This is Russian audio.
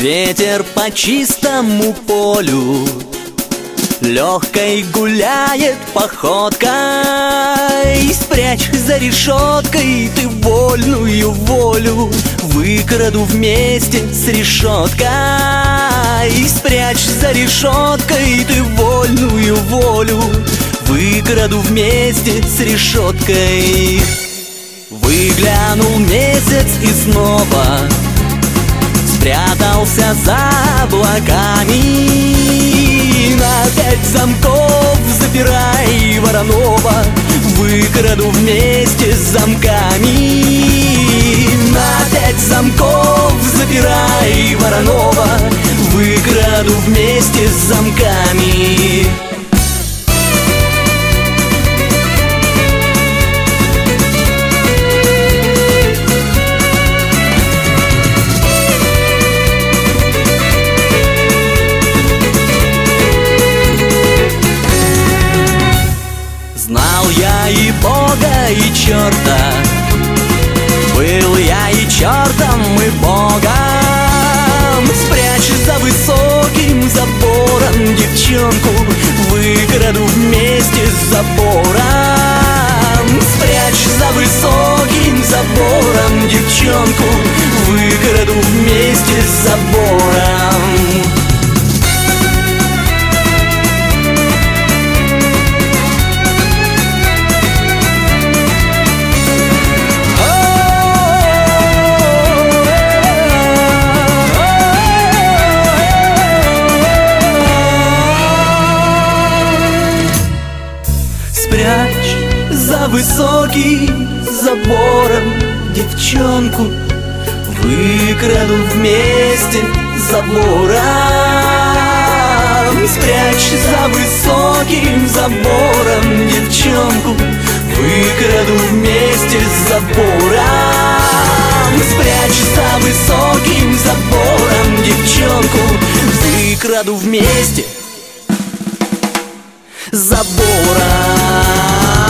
Ветер по чистому полю легкой гуляет походкой. Спрячь за решеткой ты вольную волю, выкраду вместе с решеткой. Спрячь за решеткой ты вольную волю, выкраду вместе с решеткой. Выглянул месяц и снова спрятался за облаками. На 5 замков запирай Воронова, выкраду вместе с замками. На 5 замков запирай Воронова, выкраду вместе с замками. Знал я и Бога, и черта, был я и чертом, и Богом. Спрячь за высоким забором девчонку, выкраду вместе с забором. Спрячь за высоким забором девчонку, выкраду вместе с забором. Спрячь за высоким забором девчонку, выкраду вместе с забором. Спрячь за высоким забором девчонку, выкраду вместе с забором. Спрячь за высоким забором девчонку, выкраду вместе с забором.